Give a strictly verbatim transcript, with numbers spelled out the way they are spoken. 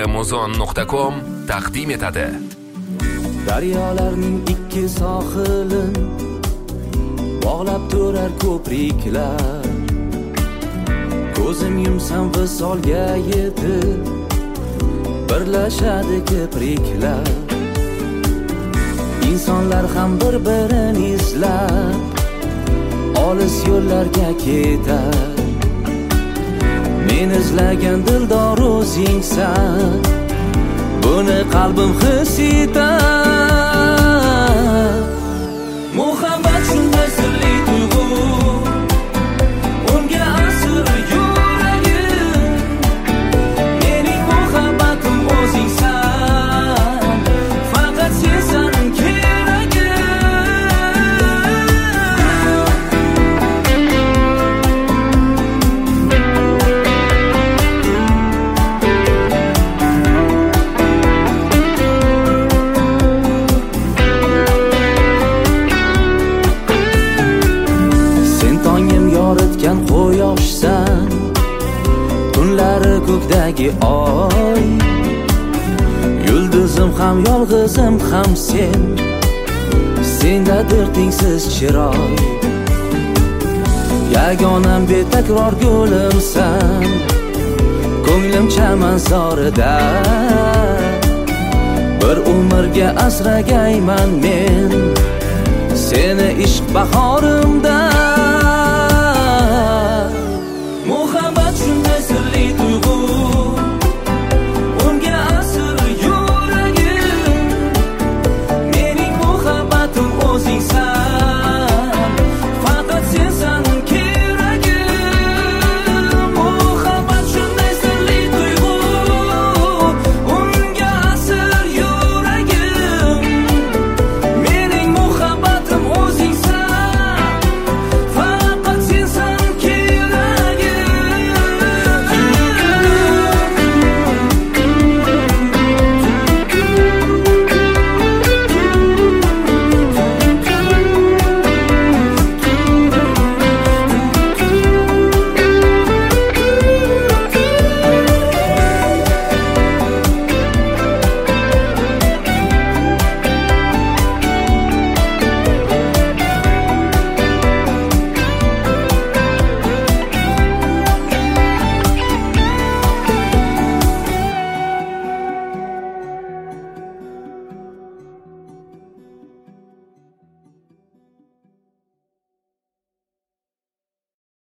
muzon nuqta com taqdim etadi. Daryolarning ikki sohilin bog'lab turar ko'priklar. Ko'zim yumsam visolga yetib birlashadi kipriklar. Insonlar ham bir-birini izlab olis yo'llarga ketar. Men izlagan dildor o'zingsan, buni qalbim his etar. Muhabbat shunday sirli tuyg'u, unga asir yuragim. Mening muhabbatim o'zingsan, faqat sensan keragim. Yoritgan quyoshsan, tunlari ko'kdagi oy. Yulduzim ham yolg'izim ham sen, sendadir tengsiz chiroy. Yagonam betakror gulimsan, ko'nglim chaman zorida. Bir umrga asragayman men seni ishq bahorimda.